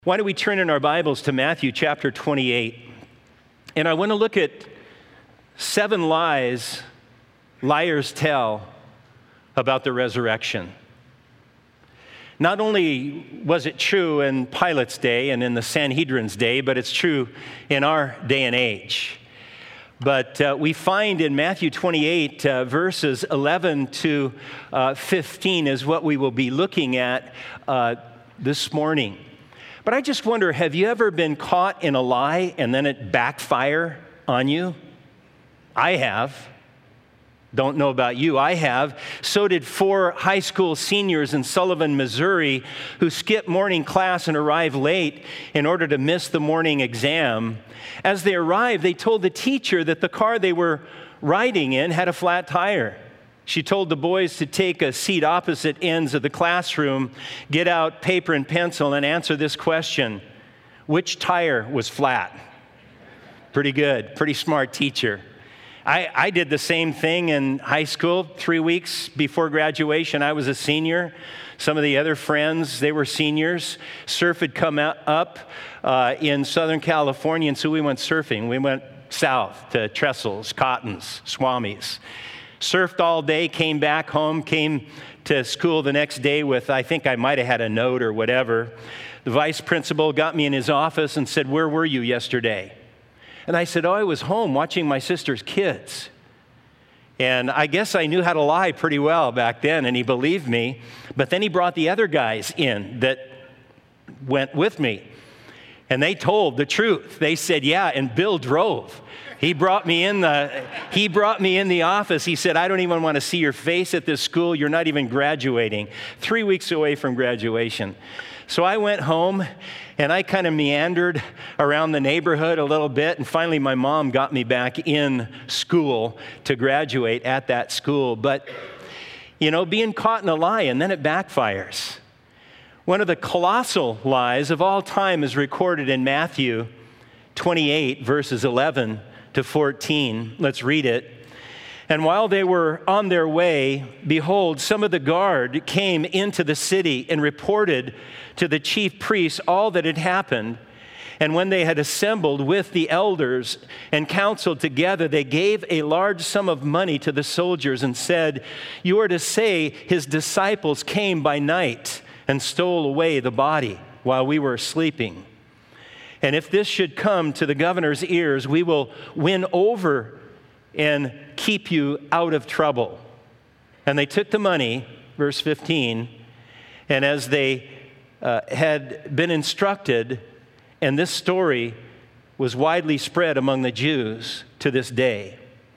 Why don't we turn in our Bibles to Matthew chapter 28? And I want to look at 7 lies liars tell about the resurrection. Not only was it true in Pilate's day and in the Sanhedrin's day, but it's true in our day and age. But we find in Matthew 28, verses 11 to 15 is what we will be looking at this morning. But I just wonder, have you ever been caught in a lie and then it backfire on you? I have. Don't know about you. I have. So did 4 high school seniors in Sullivan, Missouri, who skipped morning class and arrived late in order to miss the morning exam. As they arrived, they told the teacher that the car they were riding in had a flat tire. She told the boys to take a seat opposite ends of the classroom, get out paper and pencil, and answer this question: which tire was flat? Pretty good, pretty smart teacher. I did the same thing in high school. 3 weeks before graduation, I was a senior. Some of the other friends, they were seniors. Surf had come up in Southern California, and so we went surfing. We went south to Trestles, Cottons, Swamis. Surfed all day, came back home, came to school the next day with, I think I might have had a note or whatever. The vice principal got me in his office and said, "Where were you yesterday?" And I said, "Oh, I was home watching my sister's kids." And I guess I knew how to lie pretty well back then, and he believed me. But then he brought the other guys in that went with me, and they told the truth. They said, "Yeah, and Bill drove." He brought me in the office. He said, "I don't even want to see your face at this school. You're not even graduating." 3 weeks away from graduation. So I went home and I kind of meandered around the neighborhood a little bit. And finally, my mom got me back in school to graduate at that school. But, being caught in a lie and then it backfires. One of the colossal lies of all time is recorded in Matthew 28, verses 11 to 14. Let's read it. "And while they were on their way, behold, some of the guard came into the city and reported to the chief priests all that had happened. And when they had assembled with the elders and counseled together, they gave a large sum of money to the soldiers and said, 'You are to say his disciples came by night and stole away the body while we were sleeping. And if this should come to the governor's ears, we will win over and keep you out of trouble.' And they took the money," verse 15, "and as they had been instructed, and this story was widely spread among the Jews to this day."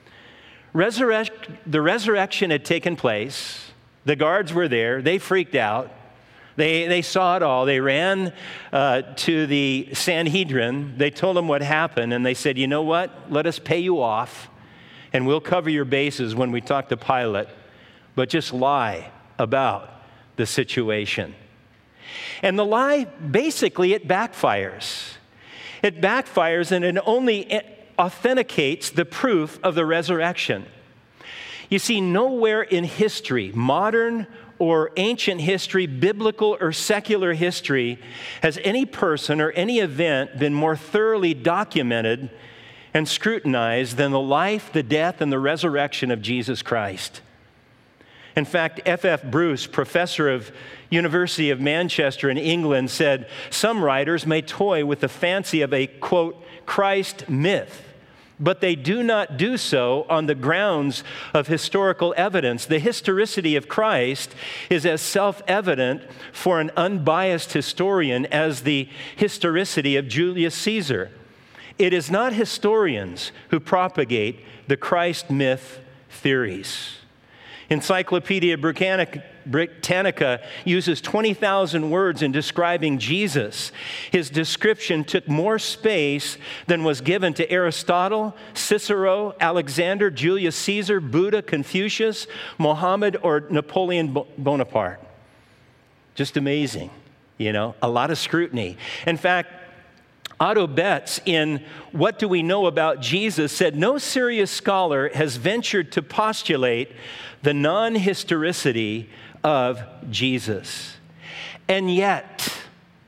The resurrection had taken place. The guards were there. They freaked out. They saw it all. They ran to the Sanhedrin. They told them what happened, and they said, "You know what? Let us pay you off, and we'll cover your bases when we talk to Pilate, but just lie about the situation." And the lie, basically, it backfires. It backfires, and it only authenticates the proof of the resurrection. You see, nowhere in history, modern or ancient history, biblical or secular history, has any person or any event been more thoroughly documented and scrutinized than the life, the death, and the resurrection of Jesus Christ. In fact, F.F. Bruce, professor of University of Manchester in England, said, "Some writers may toy with the fancy of a, quote, Christ myth, but they do not do so on the grounds of historical evidence. The historicity of Christ is as self-evident for an unbiased historian as the historicity of Julius Caesar. It is not historians who propagate the Christ myth theories." Encyclopedia Britannica uses 20,000 words in describing Jesus. His description took more space than was given to Aristotle, Cicero, Alexander, Julius Caesar, Buddha, Confucius, Mohammed, or Napoleon Bonaparte. Just amazing, a lot of scrutiny. In fact, Otto Betts, in What Do We Know About Jesus, said, "No serious scholar has ventured to postulate the non-historicity of Jesus." And yet,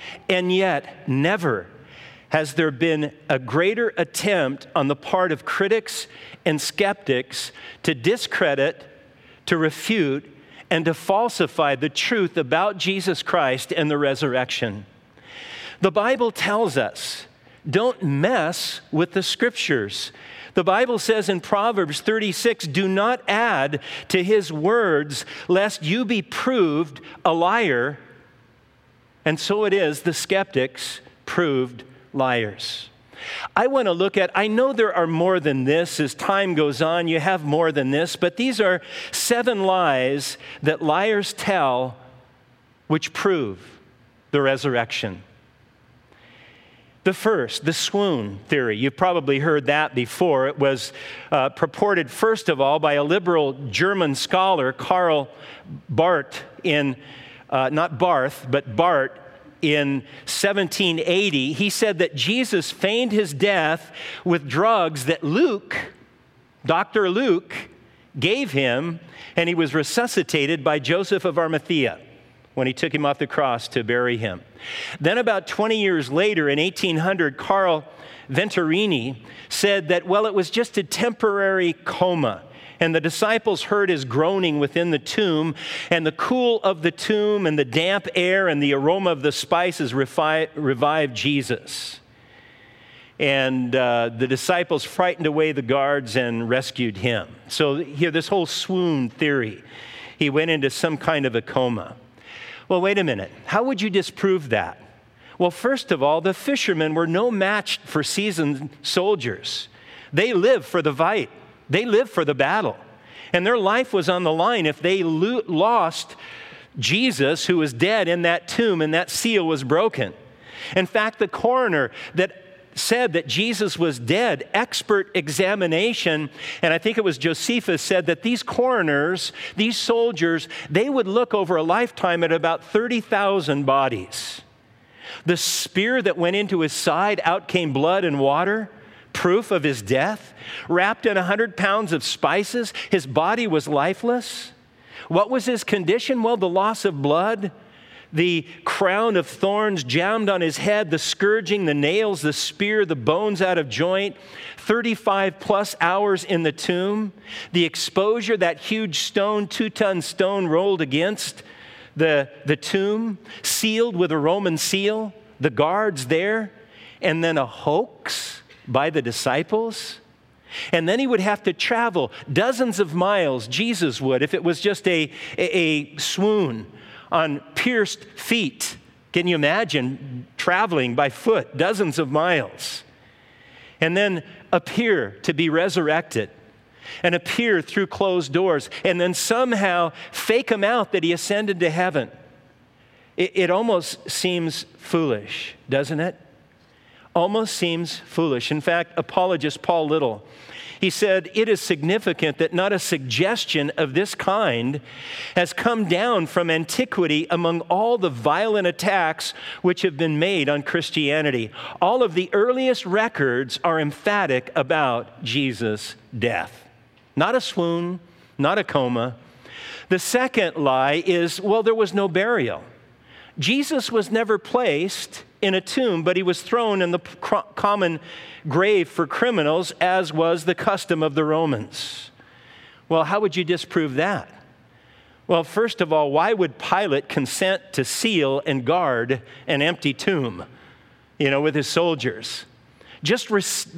and yet never has there been a greater attempt on the part of critics and skeptics to discredit, to refute, and to falsify the truth about Jesus Christ and the resurrection. The Bible tells us, don't mess with the Scriptures. The Bible says in Proverbs 36, do not add to his words, lest you be proved a liar. And so it is, the skeptics proved liars. I want to look at, I know there are more than this. As time goes on, you have more than this, but these are 7 lies that liars tell which prove the resurrection. The first, the swoon theory. You've probably heard that before. It was purported, first of all, by a liberal German scholar, Karl Barth, not Barth, but Barth, in 1780. He said that Jesus feigned his death with drugs that Dr. Luke, gave him, and he was resuscitated by Joseph of Arimathea when he took him off the cross to bury him. Then about 20 years later, in 1800, Carl Venturini said that, well, it was just a temporary coma, and the disciples heard his groaning within the tomb, and the cool of the tomb and the damp air and the aroma of the spices revived Jesus. And the disciples frightened away the guards and rescued him. So here, this whole swoon theory, he went into some kind of a coma. Well, wait a minute. How would you disprove that? Well, first of all, the fishermen were no match for seasoned soldiers. They lived for the fight. They lived for the battle. And their life was on the line if they lost Jesus, who was dead in that tomb, and that seal was broken. In fact, the coroner that said that Jesus was dead, expert examination, and I think it was Josephus, said that these coroners, these soldiers, they would look over a lifetime at about 30,000 bodies. The spear that went into his side, out came blood and water, proof of his death. Wrapped in 100 pounds of spices, his body was lifeless. What was his condition? Well, the loss of blood, the crown of thorns jammed on his head, the scourging, the nails, the spear, the bones out of joint, 35 plus hours in the tomb, the exposure, that huge stone, 2-ton stone rolled against the tomb, sealed with a Roman seal, the guards there, and then a hoax by the disciples. And then he would have to travel dozens of miles, Jesus would, if it was just a swoon, on pierced feet. Can you imagine traveling by foot dozens of miles? And then appear to be resurrected and appear through closed doors and then somehow fake him out that he ascended to heaven. It almost seems foolish, doesn't it? Almost seems foolish. In fact, apologist Paul Little, he said, it is significant that not a suggestion of this kind has come down from antiquity among all the violent attacks which have been made on Christianity. All of the earliest records are emphatic about Jesus' death. Not a swoon, not a coma. The second lie is, well, there was no burial. Jesus was never placed in a tomb, but he was thrown in the common grave for criminals, as was the custom of the Romans. Well, how would you disprove that? Well, first of all, why would Pilate consent to seal and guard an empty tomb, with his soldiers? Just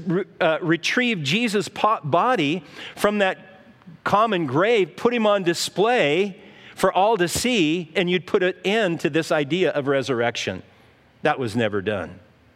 retrieve Jesus' body from that common grave, put him on display for all to see, and you'd put an end to this idea of resurrection. That was never done.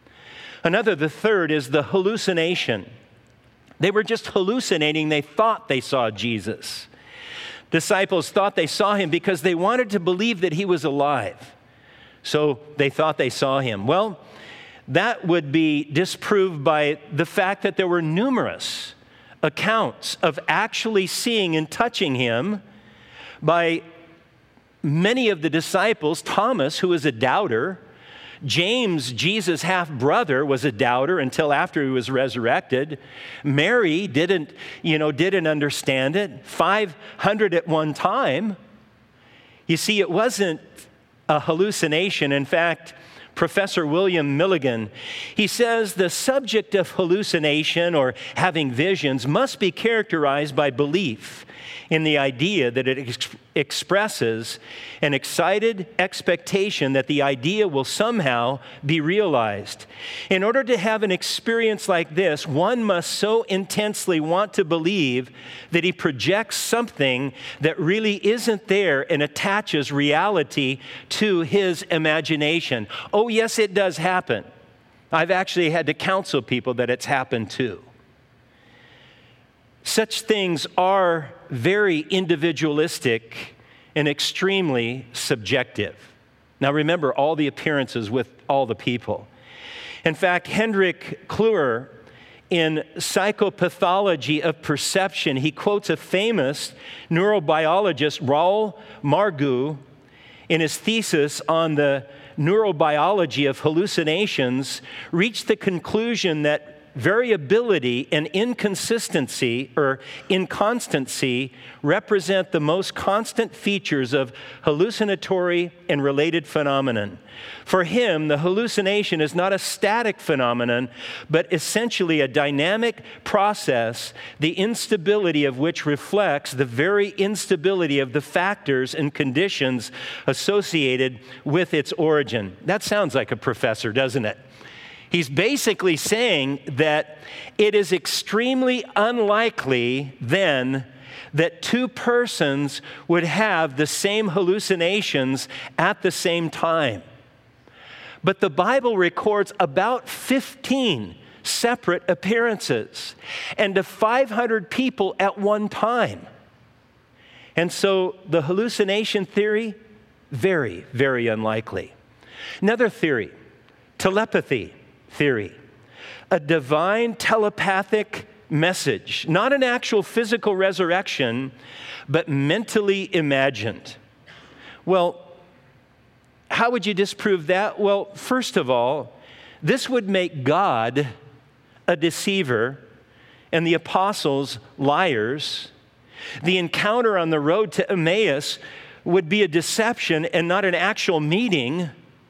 The third is the hallucination. They were just hallucinating. They thought they saw Jesus. Disciples thought they saw him because they wanted to believe that he was alive. So they thought they saw him. Well, that would be disproved by the fact that there were numerous accounts of actually seeing and touching him by many of the disciples. Thomas, who was a doubter, James, Jesus' half-brother, was a doubter until after he was resurrected. Mary didn't understand it. 500 at one time. You see, it wasn't a hallucination. In fact, Professor William Milligan. He says the subject of hallucination or having visions must be characterized by belief in the idea that it expresses an excited expectation that the idea will somehow be realized. In order to have an experience like this, one must so intensely want to believe that he projects something that really isn't there and attaches reality to his imagination. Oh, yes, it does happen. I've actually had to counsel people that it's happened to. Such things are very individualistic and extremely subjective. Now remember, all the appearances with all the people. In fact, Hendrik Kluwer, in Psychopathology of Perception, he quotes a famous neurobiologist, Raoul Margou, in his thesis on the neurobiology of hallucinations, reached the conclusion that variability and inconsistency or inconstancy represent the most constant features of hallucinatory and related phenomenon. For him, the hallucination is not a static phenomenon, but essentially a dynamic process, the instability of which reflects the very instability of the factors and conditions associated with its origin. That sounds like a professor, doesn't it? He's basically saying that it is extremely unlikely then that two persons would have the same hallucinations at the same time. But the Bible records about 15 separate appearances and to 500 people at one time. And so the hallucination theory, very, very unlikely. Another theory, telepathy theory, a divine telepathic message, not an actual physical resurrection, but mentally imagined. Well, how would you disprove that? Well, first of all, this would make God a deceiver and the apostles liars. The encounter on the road to Emmaus would be a deception and not an actual meeting.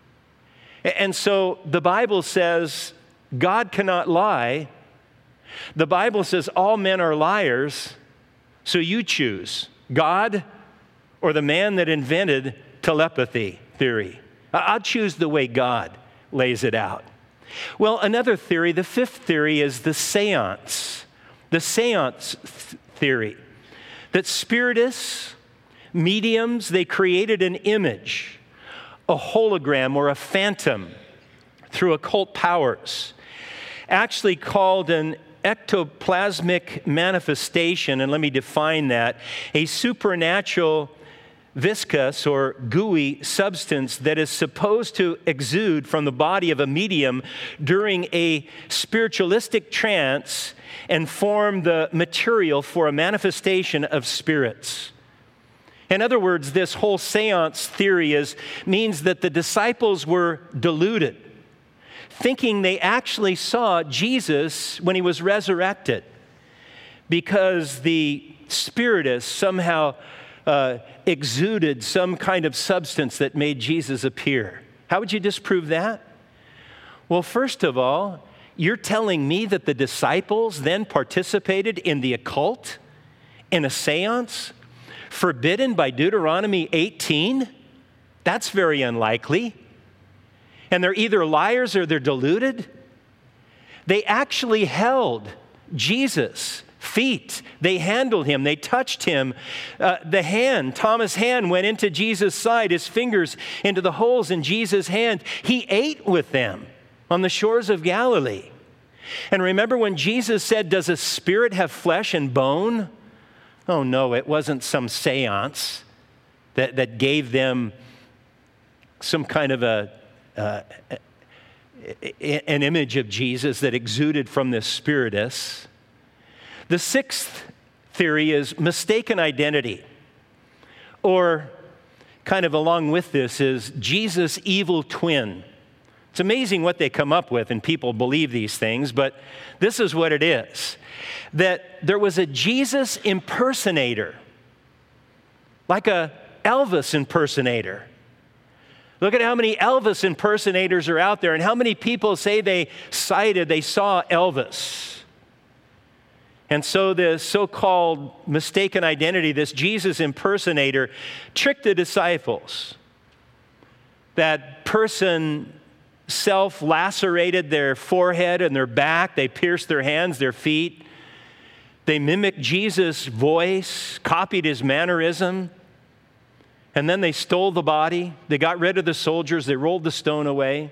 And so the Bible says God cannot lie. The Bible says all men are liars. So you choose God or the man that invented telepathy theory. I'll choose the way God lays it out. Well, another theory, the fifth theory, is the seance. The seance theory. That spiritists, mediums, they created an image, a hologram or a phantom through occult powers, actually called an ectoplasmic manifestation, and let me define that, a supernatural viscous or gooey substance that is supposed to exude from the body of a medium during a spiritualistic trance and form the material for a manifestation of spirits. In other words, this whole seance theory means that the disciples were deluded, thinking they actually saw Jesus when he was resurrected, because the spiritists somehow exuded some kind of substance that made Jesus appear. How would you disprove that? Well, first of all, you're telling me that the disciples then participated in the occult, in a seance, forbidden by Deuteronomy 18? That's very unlikely. And they're either liars or they're deluded. They actually held Jesus' feet. They handled him. They touched him. Thomas' hand went into Jesus' side, his fingers into the holes in Jesus' hand. He ate with them on the shores of Galilee. And remember when Jesus said, "Does a spirit have flesh and bone?" Oh no, it wasn't some seance that gave them some kind of an image of Jesus that exuded from this spiritist. The sixth theory is mistaken identity, or kind of along with this is Jesus' evil twin. It's amazing what they come up with, and people believe these things, but this is what it is. That there was a Jesus impersonator, like a Elvis impersonator, Look at how many Elvis impersonators are out there and how many people say they saw Elvis. And so this so-called mistaken identity, this Jesus impersonator, tricked the disciples. That person self-lacerated their forehead and their back. They pierced their hands, their feet. They mimicked Jesus' voice, copied his mannerism. And then they stole the body. They got rid of the soldiers. They rolled the stone away.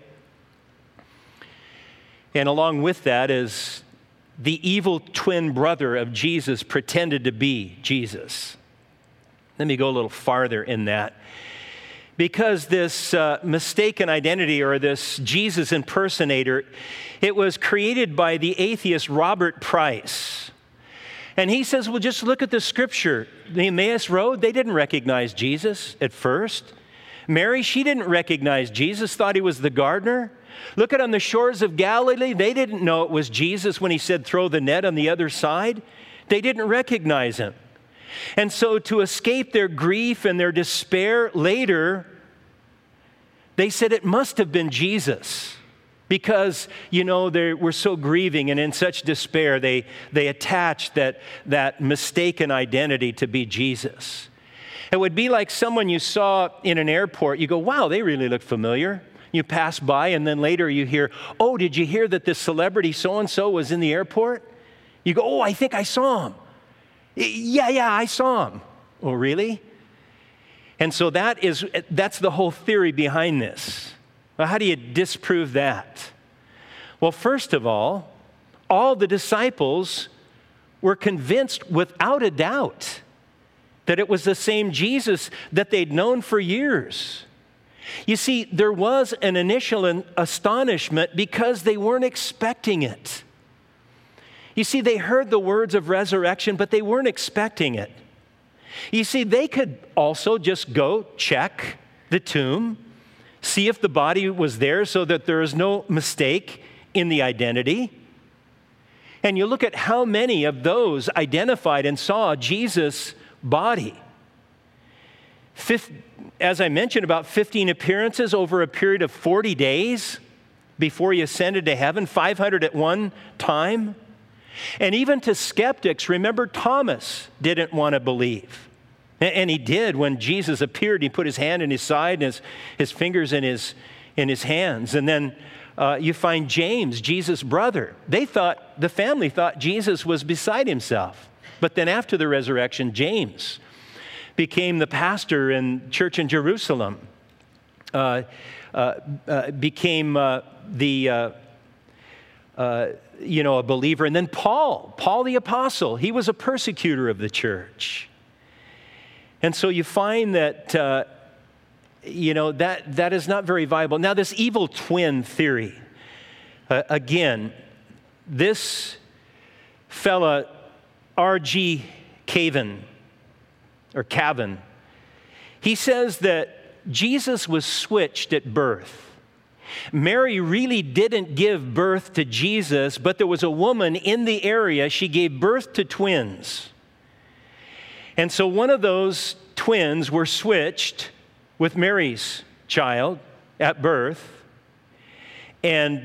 And along with that is the evil twin brother of Jesus pretended to be Jesus. Let me go a little farther in that. Because this mistaken identity or this Jesus impersonator, it was created by the atheist Robert Price. And he says, well, just look at the scripture. The Emmaus Road, they didn't recognize Jesus at first. Mary, she didn't recognize Jesus, thought he was the gardener. Look at on the shores of Galilee, they didn't know it was Jesus when he said, throw the net on the other side. They didn't recognize him. And so to escape their grief and their despair later, they said it must have been Jesus. Because, they were so grieving and in such despair, they attached that mistaken identity to be Jesus. It would be like someone you saw in an airport. You go, wow, they really look familiar. You pass by, and then later you hear, oh, did you hear that this celebrity so-and-so was in the airport? You go, oh, I think I saw him. Yeah, I saw him. Oh, really? And so that's the whole theory behind this. Well, how do you disprove that? Well, first of all the disciples were convinced without a doubt that it was the same Jesus that they'd known for years. You see, there was an initial astonishment because they weren't expecting it. You see, they heard the words of resurrection, but they weren't expecting it. You see, they could also just go check the tomb, see if the body was there so that there is no mistake in the identity. And you look at how many of those identified and saw Jesus' body. As I mentioned, about 15 appearances over a period of 40 days before he ascended to heaven, 500 at one time. And even to skeptics, remember Thomas didn't want to believe. And he did when Jesus appeared. He put his hand in his side and his fingers in his hands. And then you find James, Jesus' brother. The family thought Jesus was beside himself. But then after the resurrection, James became the pastor in church in Jerusalem, became a believer. And then Paul the apostle, he was a persecutor of the church. And so you find that, that is not very viable. Now, this evil twin theory, again, this fella, R.G. Cavan, he says that Jesus was switched at birth. Mary really didn't give birth to Jesus, but there was a woman in the area. She gave birth to twins. And so one of those twins were switched with Mary's child at birth. And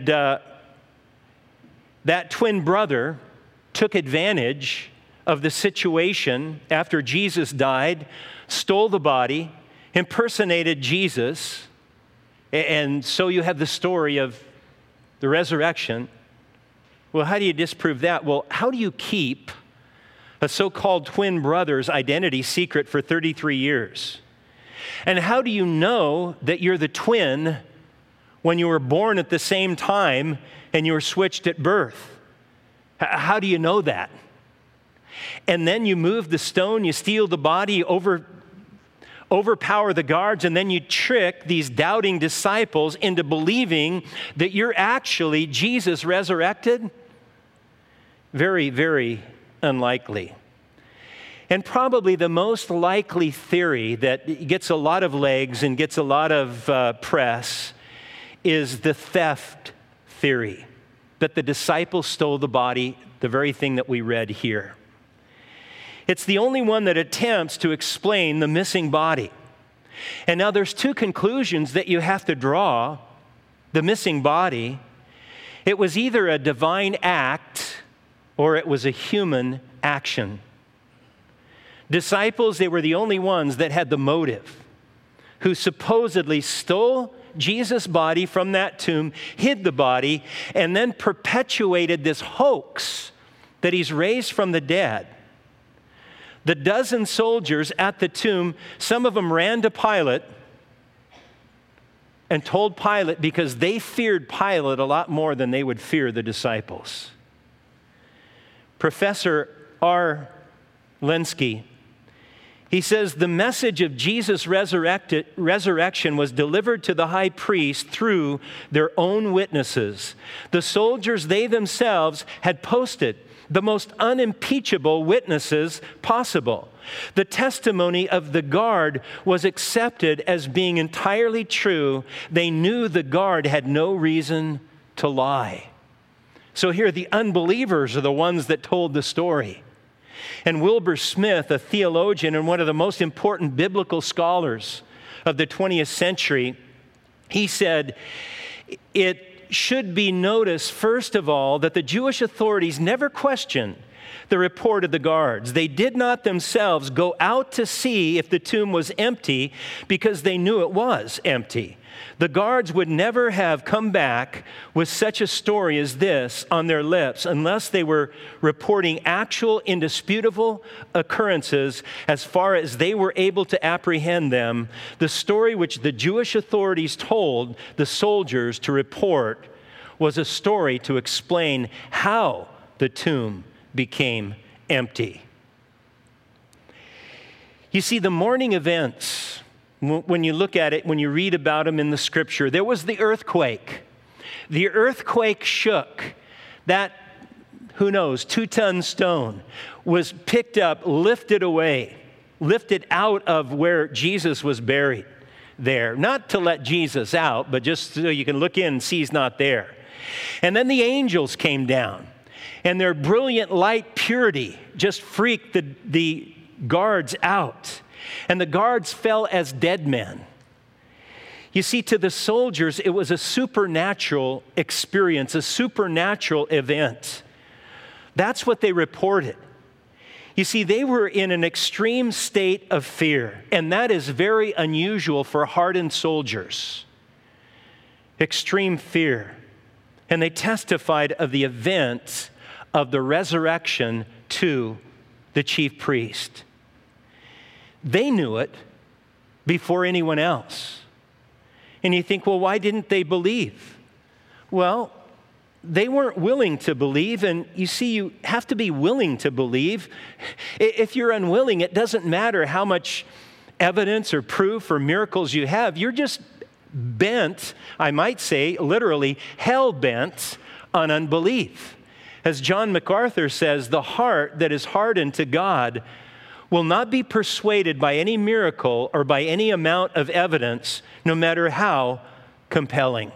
that twin brother took advantage of the situation after Jesus died, stole the body, impersonated Jesus. And so you have the story of the resurrection. Well, how do you disprove that? Well, how do you keep a so-called twin brother's identity secret for 33 years? And how do you know that you're the twin when you were born at the same time and you were switched at birth? How do you know that? And then you move the stone, you steal the body, overpower the guards, and then you trick these doubting disciples into believing that you're actually Jesus resurrected? Very, very unlikely. And probably the most likely theory that gets a lot of legs and gets a lot of press is the theft theory, that the disciples stole the body, the very thing that we read here. It's the only one that attempts to explain the missing body. And now there's two conclusions that you have to draw. The missing body, it was either a divine act or it was a human action. Disciples, they were the only ones that had the motive, who supposedly stole Jesus' body from that tomb, hid the body, and then perpetuated this hoax that he's raised from the dead. The dozen soldiers at the tomb, some of them ran to Pilate and told Pilate because they feared Pilate a lot more than they would fear the disciples. Professor R. Lenski, he says, the message of Jesus' resurrection was delivered to the high priest through their own witnesses. The soldiers, they themselves, had posted the most unimpeachable witnesses possible. The testimony of the guard was accepted as being entirely true. They knew the guard had no reason to lie. So here, the unbelievers are the ones that told the story. And Wilbur Smith, a theologian and one of the most important biblical scholars of the 20th century, he said, it should be noticed, first of all, that the Jewish authorities never questioned the report of the guards. They did not themselves go out to see if the tomb was empty because they knew it was empty. The guards would never have come back with such a story as this on their lips unless they were reporting actual, indisputable occurrences as far as they were able to apprehend them. The story which the Jewish authorities told the soldiers to report was a story to explain how the tomb became empty. You see, the morning events, when you look at it, when you read about them in the scripture, there was the earthquake. The earthquake shook. That, who knows, 2-ton stone was picked up, lifted away, lifted out of where Jesus was buried there. Not to let Jesus out, but just so you can look in and see he's not there. And then the angels came down, and their brilliant light purity just freaked the guards out. And the guards fell as dead men. You see, to the soldiers, it was a supernatural experience, a supernatural event. That's what they reported. You see, they were in an extreme state of fear, and that is very unusual for hardened soldiers. Extreme fear. And they testified of the event of the resurrection to the chief priest. They knew it before anyone else. And you think, well, why didn't they believe? Well, they weren't willing to believe, and you see, you have to be willing to believe. If you're unwilling, it doesn't matter how much evidence or proof or miracles you have. You're just bent, I might say, literally hell-bent on unbelief. As John MacArthur says, the heart that is hardened to God will not be persuaded by any miracle or by any amount of evidence, no matter how compelling.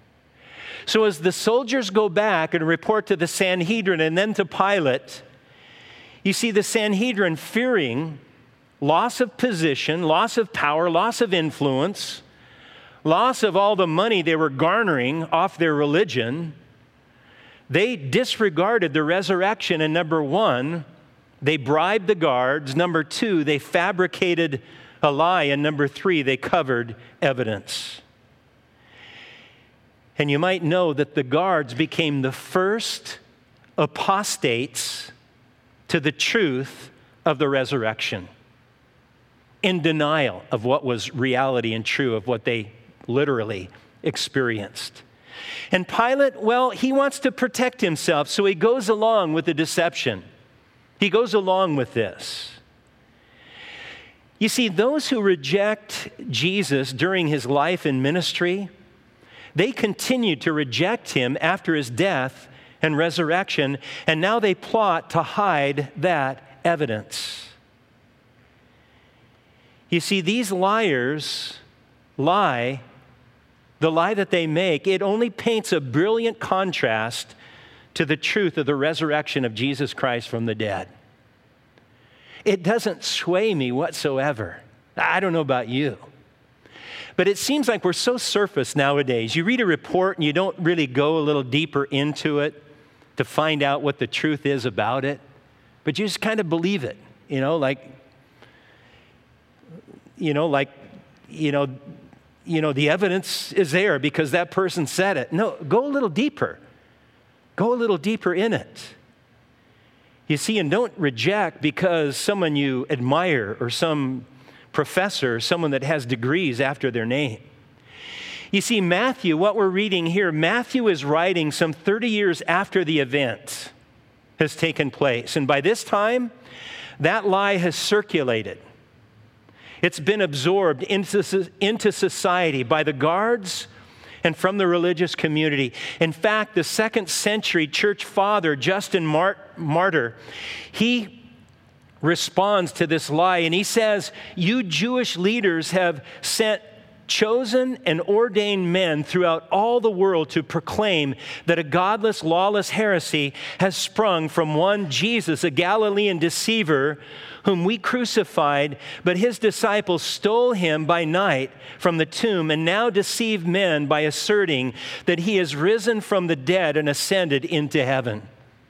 So as the soldiers go back and report to the Sanhedrin and then to Pilate, you see the Sanhedrin fearing loss of position, loss of power, loss of influence, loss of all the money they were garnering off their religion. They disregarded the resurrection, and number one, they bribed the guards. Number two, they fabricated a lie. And number three, they covered evidence. And you might know that the guards became the first apostates to the truth of the resurrection, in denial of what was reality and true of what they literally experienced. And Pilate, well, he wants to protect himself, so he goes along with the deception. He goes along with this. You see, those who reject Jesus during his life and ministry, they continued to reject him after his death and resurrection, and now they plot to hide that evidence. You see, these liars lie. The lie that they make, it only paints a brilliant contrast to the truth of the resurrection of Jesus Christ from the dead. It doesn't sway me whatsoever. I don't know about you. But it seems like we're so surface nowadays. You read a report and you don't really go a little deeper into it to find out what the truth is about it, but you just kind of believe it, the evidence is there because that person said it. No, go a little deeper. Go a little deeper in it. You see, and don't reject because someone you admire or some professor, someone that has degrees after their name. You see, Matthew, what we're reading here, Matthew is writing some 30 years after the event has taken place. And by this time, that lie has circulated. It's been absorbed into society by the guards and from the religious community. In fact, the 2nd century church father, Justin Martyr, he responds to this lie, and he says, "You Jewish leaders have sent chosen and ordained men throughout all the world to proclaim that a godless, lawless heresy has sprung from one Jesus, a Galilean deceiver, whom we crucified, but his disciples stole him by night from the tomb and now deceive men by asserting that he is risen from the dead and ascended into heaven."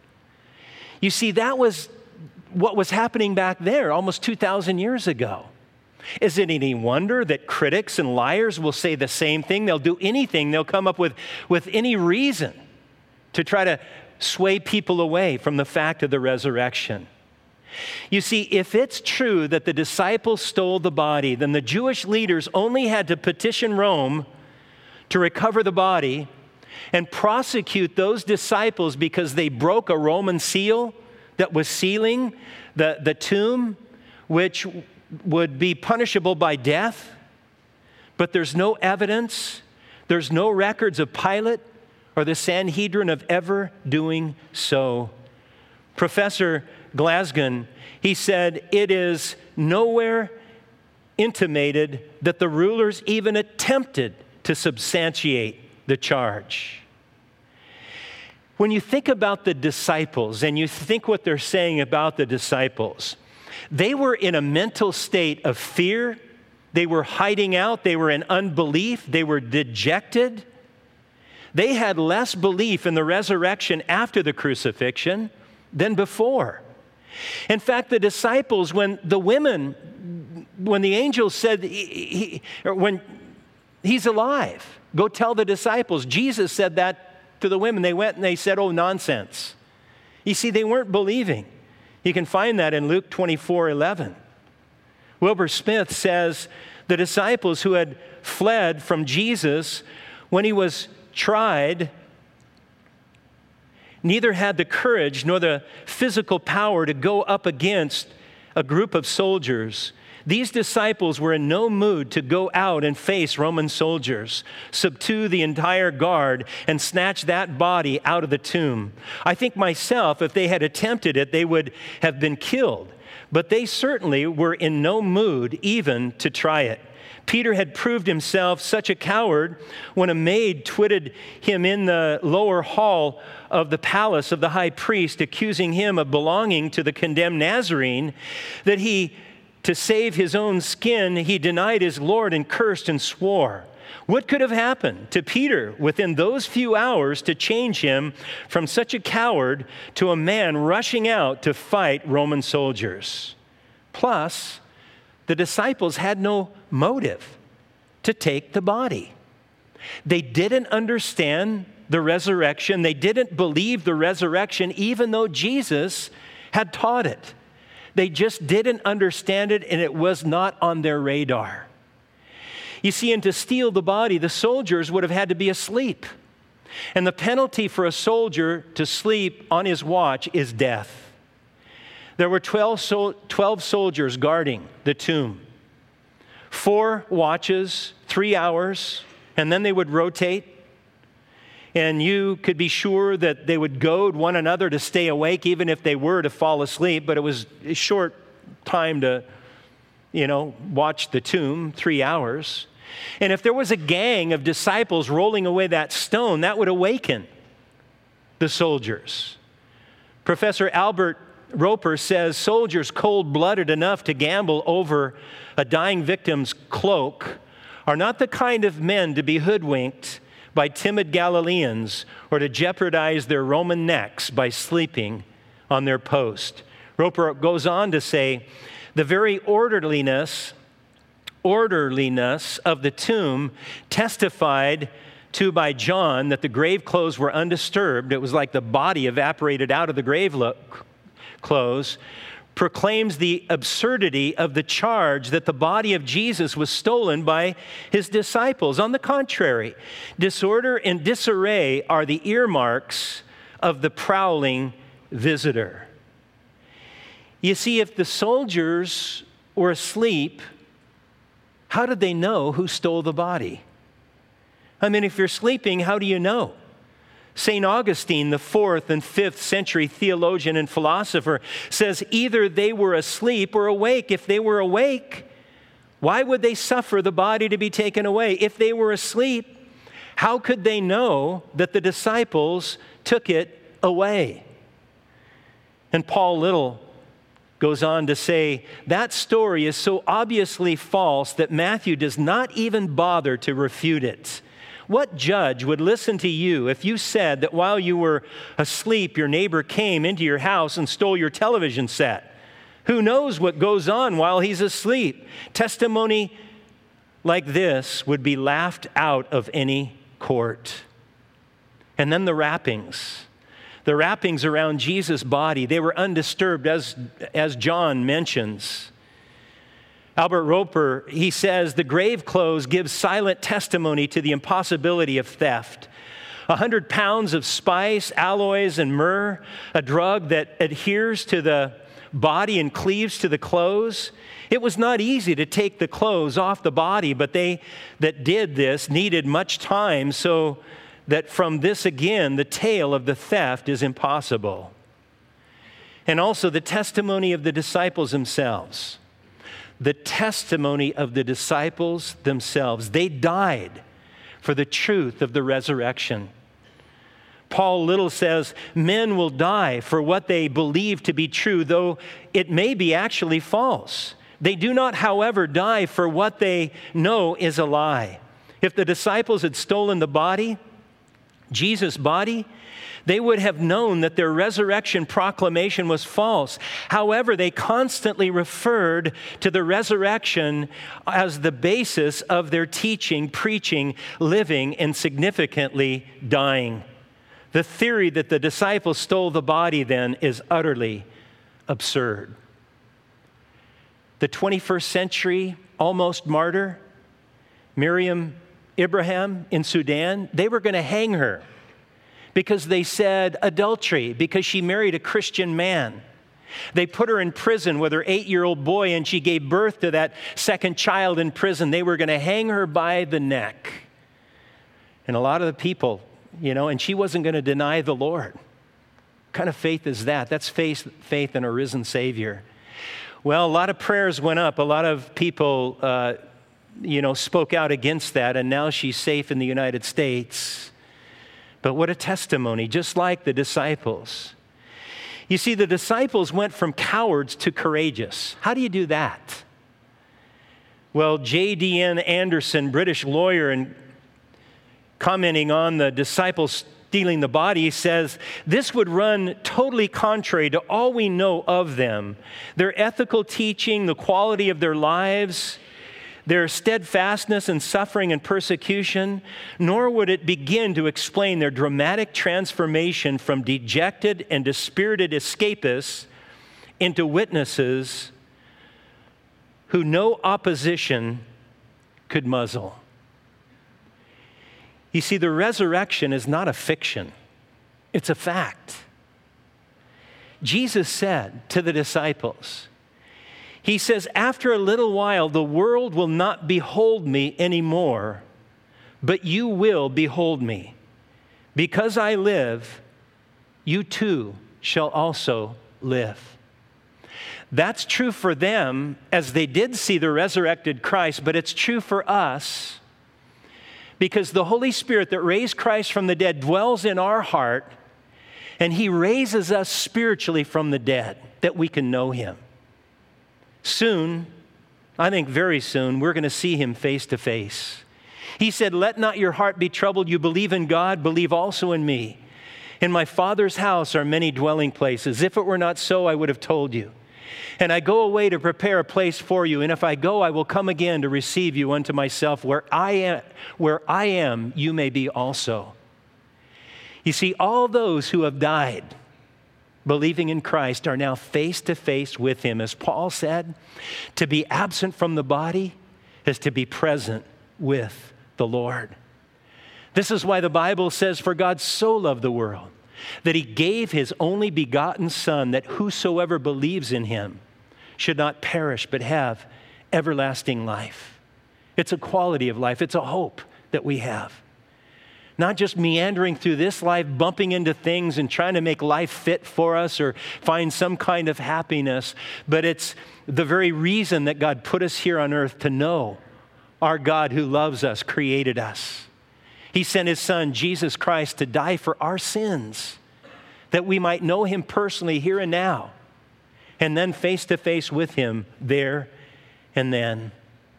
You see, that was what was happening back there almost 2,000 years ago. Is it any wonder that critics and liars will say the same thing? They'll do anything. They'll come up with any reason to try to sway people away from the fact of the resurrection. You see, if it's true that the disciples stole the body, then the Jewish leaders only had to petition Rome to recover the body and prosecute those disciples because they broke a Roman seal that was sealing the tomb, which would be punishable by death. But there's no evidence, there's no records of Pilate or the Sanhedrin of ever doing so. Professor Glasgow, he said, "It is nowhere intimated that the rulers even attempted to substantiate the charge." When you think about the disciples and you think what they're saying about the disciples, they were in a mental state of fear. They were hiding out. They were in unbelief. They were dejected. They had less belief in the resurrection after the crucifixion than before. In fact, the disciples, when the angel said, when he's alive, go tell the disciples. Jesus said that to the women. They went and they said, "Oh, nonsense." You see, they weren't believing. You can find that in Luke 24:11. Wilbur Smith says the disciples who had fled from Jesus when he was tried neither had the courage nor the physical power to go up against a group of soldiers. These disciples were in no mood to go out and face Roman soldiers, subdue the entire guard, and snatch that body out of the tomb. I think myself, if they had attempted it, they would have been killed. But they certainly were in no mood even to try it. Peter had proved himself such a coward when a maid twitted him in the lower hall of the palace of the high priest, accusing him of belonging to the condemned Nazarene, that to save his own skin, he denied his Lord and cursed and swore. What could have happened to Peter within those few hours to change him from such a coward to a man rushing out to fight Roman soldiers? Plus, the disciples had no motive to take the body. They didn't understand the resurrection. They didn't believe the resurrection, even though Jesus had taught it. They just didn't understand it, and it was not on their radar. You see, and to steal the body, the soldiers would have had to be asleep. And the penalty for a soldier to sleep on his watch is death. There were 12 soldiers guarding the tomb. 4 watches, 3 hours, and then they would rotate. And you could be sure that they would goad one another to stay awake, even if they were to fall asleep. But it was a short time to, watch the tomb, 3 hours. And if there was a gang of disciples rolling away that stone, that would awaken the soldiers. Professor Albert Roper says soldiers cold-blooded enough to gamble over a dying victim's cloak are not the kind of men to be hoodwinked by timid Galileans or to jeopardize their Roman necks by sleeping on their post. Roper goes on to say, the very orderliness of the tomb testified to by John that the grave clothes were undisturbed. It was like the body evaporated out of the grave clothes, proclaims the absurdity of the charge that the body of Jesus was stolen by his disciples. On the contrary, disorder and disarray are the earmarks of the prowling visitor. You see, if the soldiers were asleep, how did they know who stole the body? I mean, if you're sleeping, how do you know? St. Augustine, the 4th and 5th century theologian and philosopher, says either they were asleep or awake. If they were awake, why would they suffer the body to be taken away? If they were asleep, how could they know that the disciples took it away? And Paul Little goes on to say, that story is so obviously false that Matthew does not even bother to refute it. What judge would listen to you if you said that while you were asleep, your neighbor came into your house and stole your television set? Who knows what goes on while he's asleep? Testimony like this would be laughed out of any court. And then the wrappings. The wrappings around Jesus' body, they were undisturbed, as John mentions. Albert Roper, he says, the grave clothes give silent testimony to the impossibility of theft. 100 pounds of spice, aloes, and myrrh, a drug that adheres to the body and cleaves to the clothes. It was not easy to take the clothes off the body, but they that did this needed much time, so that from this again, the tale of the theft is impossible. And also the testimony of the disciples themselves. The testimony of the disciples themselves. They died for the truth of the resurrection. Paul Little says, men will die for what they believe to be true, though it may be actually false. They do not, however, die for what they know is a lie. If the disciples had stolen the body, Jesus' body, they would have known that their resurrection proclamation was false. However, they constantly referred to the resurrection as the basis of their teaching, preaching, living, and significantly dying. The theory that the disciples stole the body then is utterly absurd. The 21st century almost martyr, Miriam Ibrahim in Sudan, they were going to hang her because they said adultery, because she married a Christian man. They put her in prison with her 8-year-old boy, and she gave birth to that second child in prison. They were going to hang her by the neck. And a lot of the people, and she wasn't going to deny the Lord. What kind of faith is that? That's faith in a risen Savior. Well, a lot of prayers went up. A lot of people, spoke out against that, and now she's safe in the United States. But what a testimony, just like the disciples. You see, the disciples went from cowards to courageous. How do you do that? Well, J.D.N. Anderson, British lawyer, and commenting on the disciples stealing the body, says, this would run totally contrary to all we know of them, their ethical teaching, the quality of their lives, their steadfastness in suffering and persecution, nor would it begin to explain their dramatic transformation from dejected and dispirited escapists into witnesses who no opposition could muzzle. You see, the resurrection is not a fiction. It's a fact. Jesus said to the disciples, he says, after a little while, the world will not behold me anymore, but you will behold me. Because I live, you too shall also live. That's true for them as they did see the resurrected Christ, but it's true for us because the Holy Spirit that raised Christ from the dead dwells in our heart, and he raises us spiritually from the dead that we can know him. Soon, I think very soon we're going to see him face to face. He said, "Let not your heart be troubled. You believe in God, believe also in me. In my Father's house are many dwelling places. If it were not so, I would have told you. And I go away to prepare a place for you. And if I go, I will come again to receive you unto myself. Where I am, you may be also." You see, all those who have died believing in Christ are now face to face with him. As Paul said, to be absent from the body is to be present with the Lord. This is why the Bible says, "For God so loved the world, that he gave his only begotten Son, that whosoever believes in him should not perish, but have everlasting life." It's a quality of life. It's a hope that we have. Not just meandering through this life, bumping into things and trying to make life fit for us or find some kind of happiness, but it's the very reason that God put us here on earth, to know our God who loves us, created us. He sent his Son, Jesus Christ, to die for our sins, that we might know him personally here and now, and then face to face with him there and then.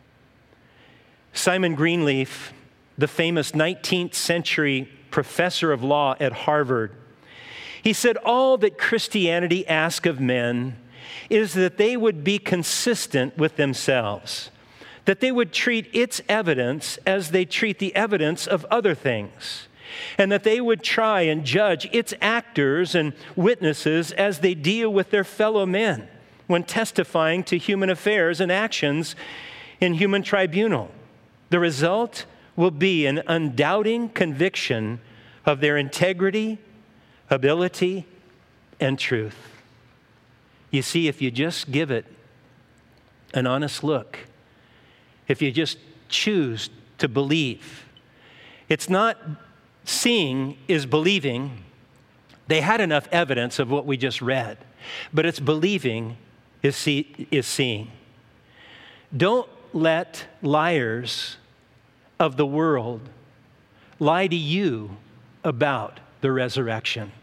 Simon Greenleaf, the famous 19th century professor of law at Harvard, he said, "All that Christianity asks of men is that they would be consistent with themselves, that they would treat its evidence as they treat the evidence of other things, and that they would try and judge its actors and witnesses as they deal with their fellow men when testifying to human affairs and actions in human tribunal. The result will be an undoubting conviction of their integrity, ability, and truth." You see, if you just give it an honest look, if you just choose to believe, it's not seeing is believing. They had enough evidence of what we just read, but it's believing is seeing. Don't let liars of the world lie to you about the resurrection.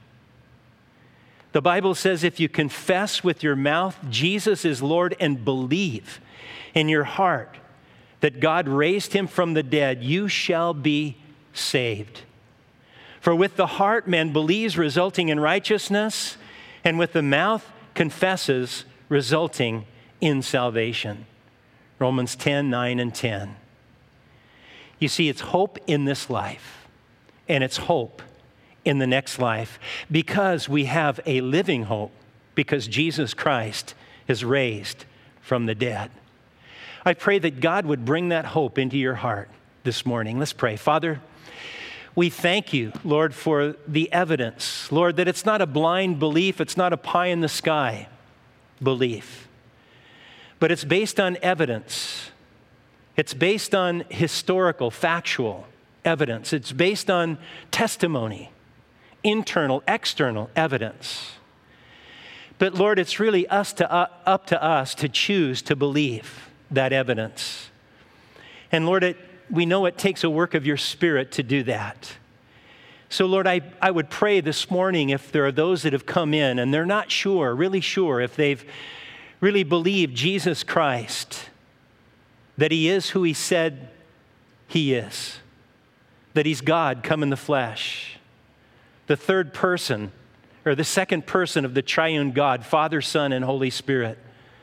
The Bible says if you confess with your mouth Jesus is Lord and believe in your heart that God raised him from the dead, you shall be saved. For with the heart man believes, resulting in righteousness, and with the mouth confesses, resulting in salvation. Romans 10, 9, and 10. You see, it's hope in this life, and it's hope in the next life, because we have a living hope, because Jesus Christ is raised from the dead. I pray that God would bring that hope into your heart this morning. Let's pray. Father, we thank you, Lord, for the evidence, Lord, that it's not a blind belief, it's not a pie in the sky belief, but it's based on evidence. It's based on historical, factual evidence. It's based on testimony, internal, external evidence. But Lord, it's really up to us to choose to believe that evidence. And Lord, we know it takes a work of your Spirit to do that. So Lord, I would pray this morning, if there are those that have come in and they're not sure, really sure, if they've really believed Jesus Christ, that he is who he said he is, that he's God come in the flesh, the third person, or the second person of the triune God, Father, Son, and Holy Spirit.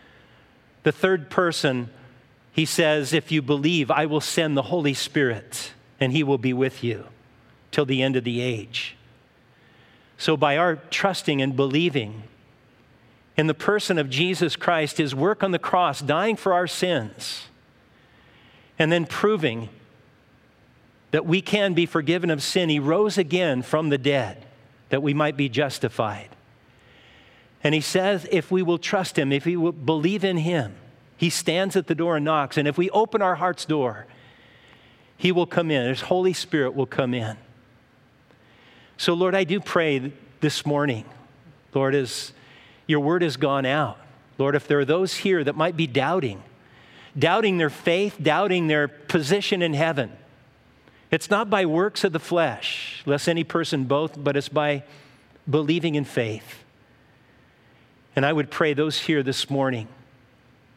The third person, he says, if you believe, I will send the Holy Spirit, and he will be with you till the end of the age. So by our trusting and believing in the person of Jesus Christ, his work on the cross, dying for our sins, and then proving that we can be forgiven of sin, he rose again from the dead, that we might be justified. And he says, if we will trust him, if we will believe in him, he stands at the door and knocks. And if we open our heart's door, he will come in. His Holy Spirit will come in. So Lord, I do pray this morning, Lord, as your word has gone out, Lord, if there are those here that might be doubting their faith, doubting their position in heaven, it's not by works of the flesh, lest any person boast, but it's by believing in faith. And I would pray those here this morning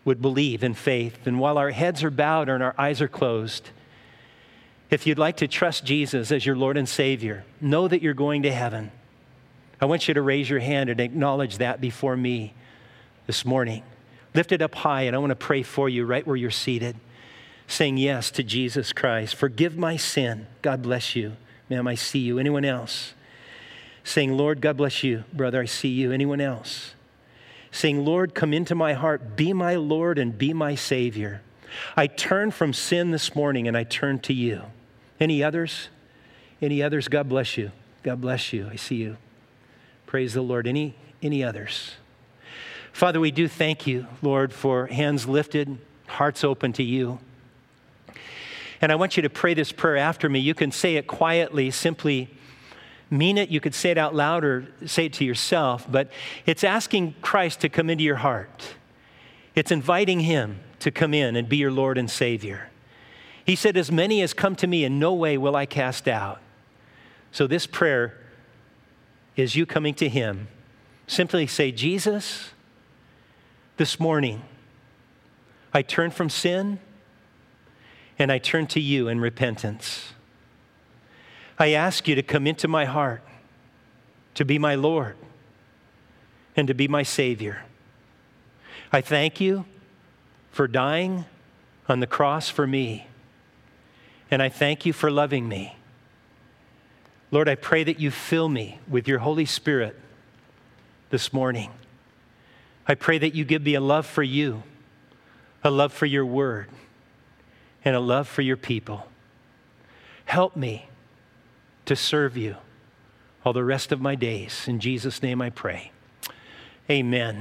would believe in faith. And while our heads are bowed and our eyes are closed, if you'd like to trust Jesus as your Lord and Savior, know that you're going to heaven. I want you to raise your hand and acknowledge that before me this morning. Lift it up high, and I want to pray for you right where you're seated, saying yes to Jesus Christ. Forgive my sin. God bless you. Ma'am, I see you. Anyone else? Saying, Lord, God bless you. Brother, I see you. Anyone else? Saying, Lord, come into my heart. Be my Lord and be my Savior. I turn from sin this morning and I turn to you. Any others? Any others? God bless you. God bless you. I see you. Praise the Lord. Any others? Father, we do thank you, Lord, for hands lifted, hearts open to you. And I want you to pray this prayer after me. You can say it quietly, simply mean it. You could say it out loud or say it to yourself, but it's asking Christ to come into your heart. It's inviting him to come in and be your Lord and Savior. He said, as many as come to me, in no way will I cast out. So this prayer is you coming to him. Simply say, Jesus, this morning, I turn from sin and I turn to you in repentance. I ask you to come into my heart, to be my Lord and to be my Savior. I thank you for dying on the cross for me, and I thank you for loving me. Lord, I pray that you fill me with your Holy Spirit this morning. I pray that you give me a love for you, a love for your word, and a love for your people. Help me to serve you all the rest of my days. In Jesus' name I pray. Amen.